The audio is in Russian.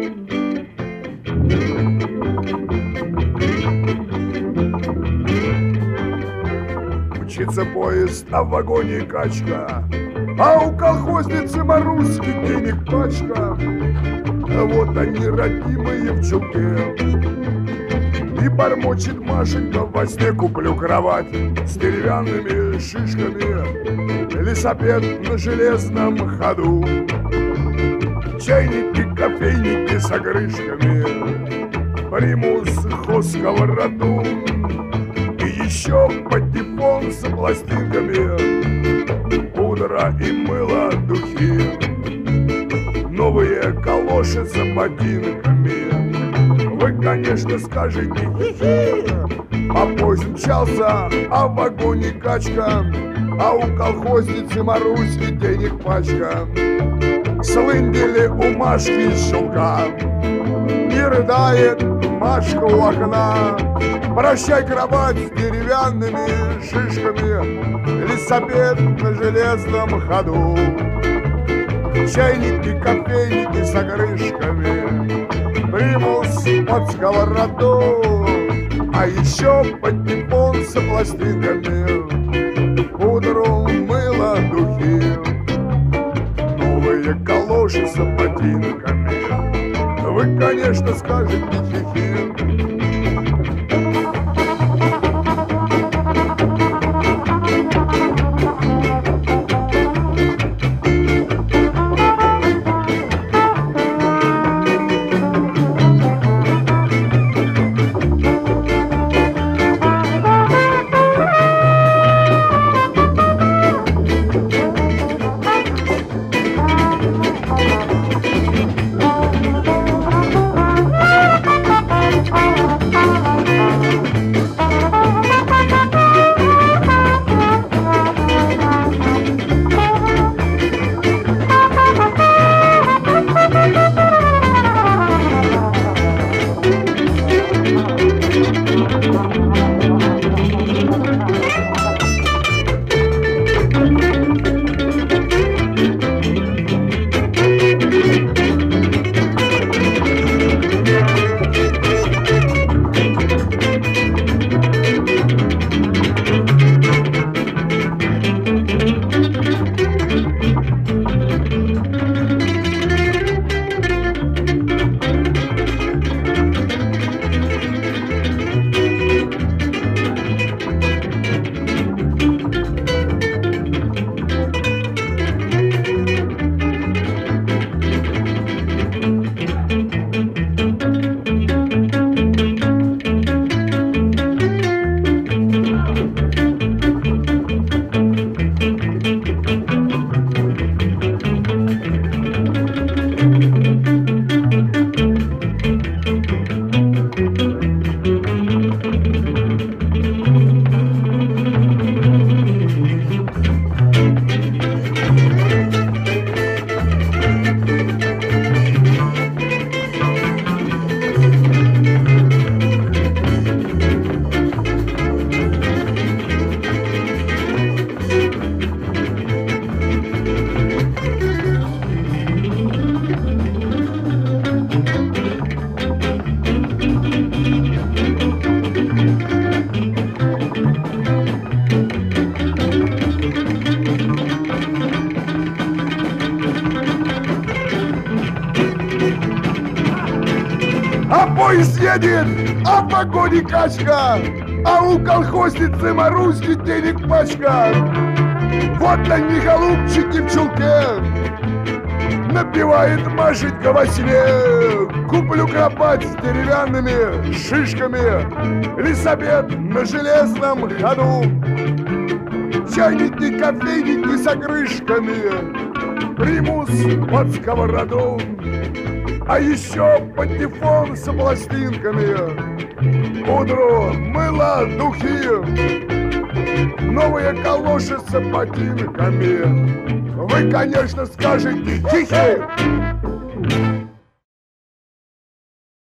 Мчится поезд, а в вагоне качка, а у колхозницы Маруськи денег пачка. А вот они, родимые, в чулке, и бормочет Машенька: во сне куплю кровать с деревянными шишками, велосипед на железном ходу, чайники, кофейники с огрышками, примус, сковороду, и еще патефон с пластинками, пудра и мыло, духи, новые калоши с ботинками. Вы, конечно, скажете: хи-хи, а поезд мчался, а в вагоне качка, а у колхозницы Маруськи денег пачка. Слындели у Машки из шелка, и рыдает Машка у окна: прощай, кровать с деревянными шишками, велосипед на железном ходу, чайники, кофейники с огрышками, примус под сковороду, а еще патефон с пластинками, пудру, мыло, духи, новые калоши с ботинками. Вы, конечно, скажете: хи-хи. А поезд едет, а в вагоне качка, а у колхозницы Маруськи денег пачка. Вот они, голубчики, в чулке, напевает Машенька во сне: куплю кровать с деревянными шишками, велосипед на железном ходу, чайники, кофейники с огрышками, примус под сковороду, а еще патефон с пластинками, пудру, мыло, духи, новые калоши с ботинками. Вы, конечно, скажете: хи-хи.